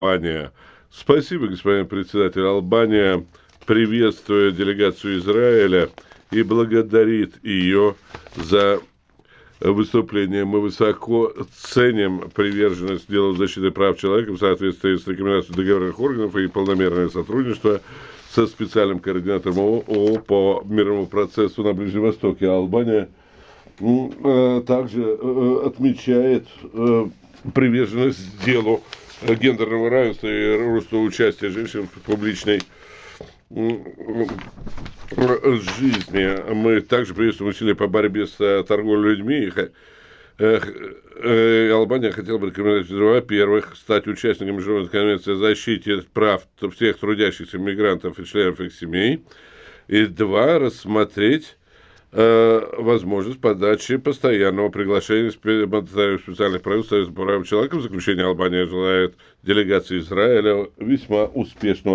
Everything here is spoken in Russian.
Албания. Спасибо, господин председатель. Албания приветствует делегацию Израиля и благодарит ее за выступление. Мы высоко ценим приверженность делу защиты прав человека в соответствии с рекомендациями договорных органов и полномерное сотрудничество со специальным координатором ООН по мирному процессу на Ближнем Востоке. Албания также отмечает приверженность делу гендерного равенства и роста участия женщин в публичной жизни. Мы также приветствуем усилия по борьбе с торговлей людьми. Албания хотела бы рекомендовать, во-первых, стать участником Международной конвенции о защите прав всех трудящихся мигрантов и членов их семей. И два, рассмотреть возможность подачи постоянного приглашения специальных правительств Союза по правам человека. В заключение Албания желает делегации Израиля весьма успешного